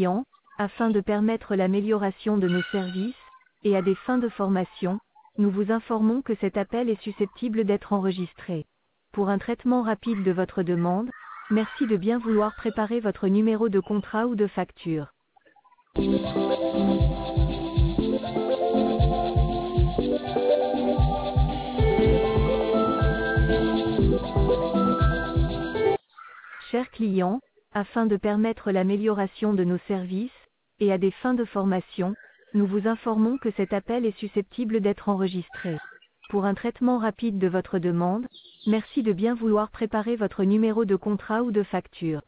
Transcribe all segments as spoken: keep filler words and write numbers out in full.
client, afin de permettre l'amélioration de nos services, et à des fins de formation, nous vous informons que cet appel est susceptible d'être enregistré. Pour un traitement rapide de votre demande, merci de bien vouloir préparer votre numéro de contrat ou de facture. Chers clients, afin de permettre l'amélioration de nos services, et à des fins de formation, nous vous informons que cet appel est susceptible d'être enregistré. Pour un traitement rapide de votre demande, merci de bien vouloir préparer votre numéro de contrat ou de facture.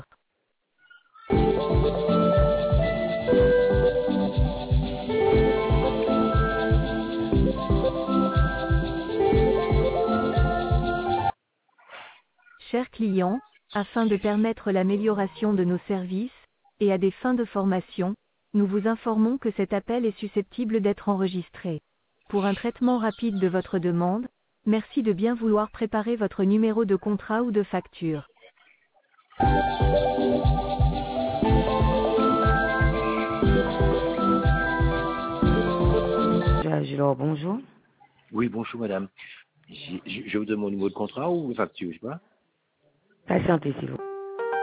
Chers clients, afin de permettre l'amélioration de nos services, et à des fins de formation, nous vous informons que cet appel est susceptible d'être enregistré. Pour un traitement rapide de votre demande, merci de bien vouloir préparer votre numéro de contrat ou de facture. Alors, bonjour. Oui, bonjour madame. Je, je, je vous donne mon numéro de contrat ou une facture, je sais pas. Patientez, s'il vous plaît.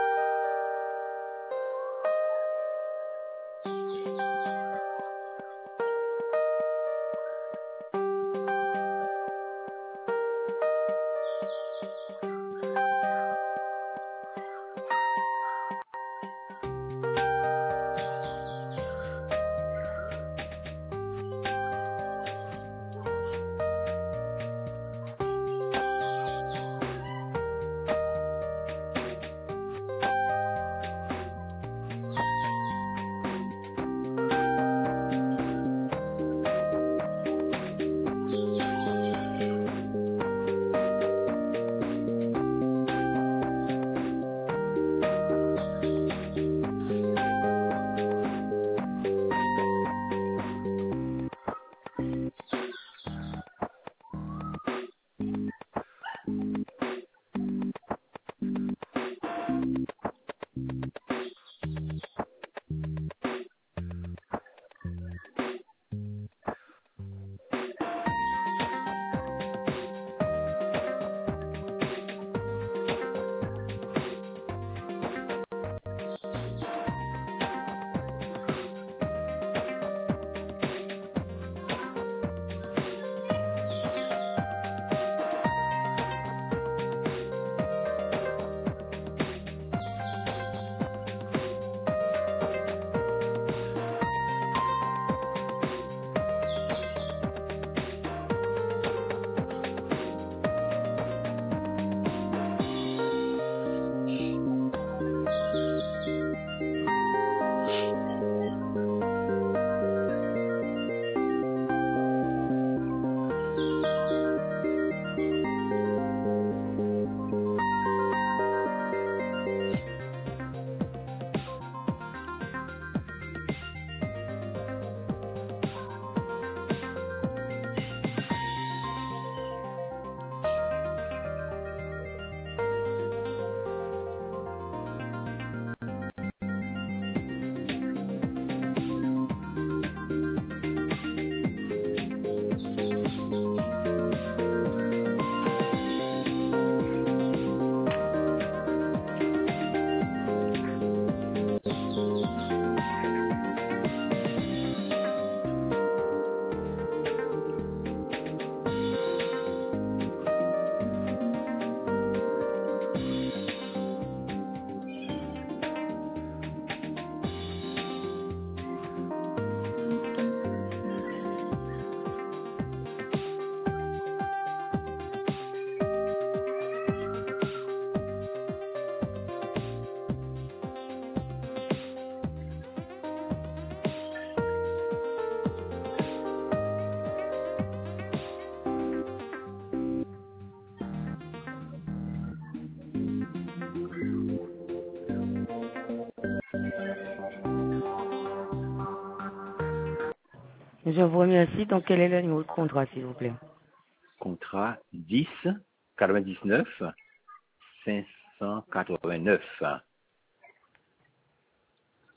Je vous remercie. Donc, quel est le numéro de contrat, s'il vous plaît? Contrat dix quatre-vingt-dix-neuf cinq cent quatre-vingt-neuf.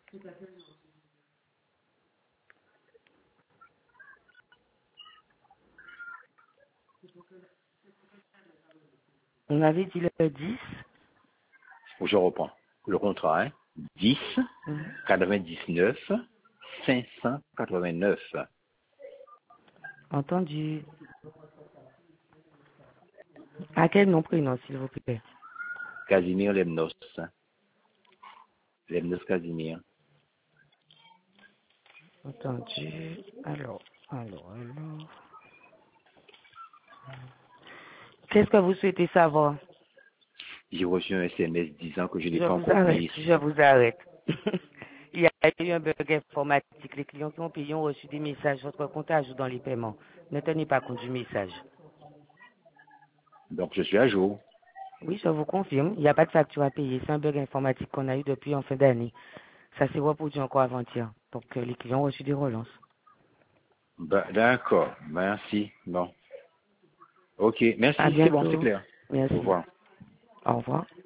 On avait dit le dix. Je reprends. Le contrat, hein. dix, Mhm. quatre-vingt-dix-neuf, cinq cent quatre-vingt-neuf. Entendu. À quel nom prénom, s'il vous plaît? Casimir Lemnos. Lemnos Casimir. Entendu. Alors, alors, alors. Qu'est-ce que vous souhaitez savoir? J'ai reçu un S M S disant que je n'ai Je pas vous encore arrête, payé. je vous arrête. Il y a eu un bug informatique. Les clients qui ont payé ont reçu des messages. Votre compte est à jour dans les paiements. Ne tenez pas compte du message. Donc je suis à jour. Oui, je vous confirme. Il n'y a pas de facture à payer. C'est un bug informatique qu'on a eu depuis en fin d'année. Ça s'est reproduit encore avant-hier. Donc, euh, les clients ont reçu des relances. Ben, d'accord. Merci. Bon. Ok. À Merci. C'est bon, c'est bientôt. clair. Au Merci. revoir. Au revoir.